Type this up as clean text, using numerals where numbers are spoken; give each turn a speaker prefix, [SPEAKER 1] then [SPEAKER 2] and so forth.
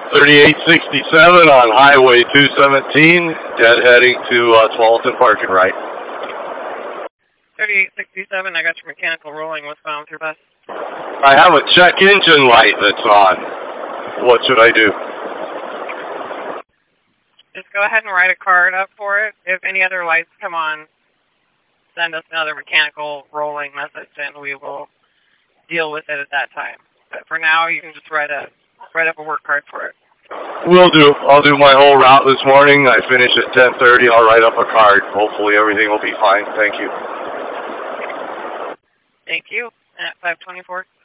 [SPEAKER 1] 3867 on Highway 217, dead heading to Tualatin Park and right.
[SPEAKER 2] 3867, I got your mechanical rolling. What's going on with your bus?
[SPEAKER 1] I have a check engine light that's on. What should I do?
[SPEAKER 2] Just go ahead and write a card up for it. If any other lights come on, send us another mechanical rolling message and we will deal with it at that time. But for now, you can just write up a work card for it.
[SPEAKER 1] Will do. I'll do my whole route this morning. I finish at 10:30. I'll write up a card. Hopefully everything will be fine. Thank you.
[SPEAKER 2] Thank you. At 524.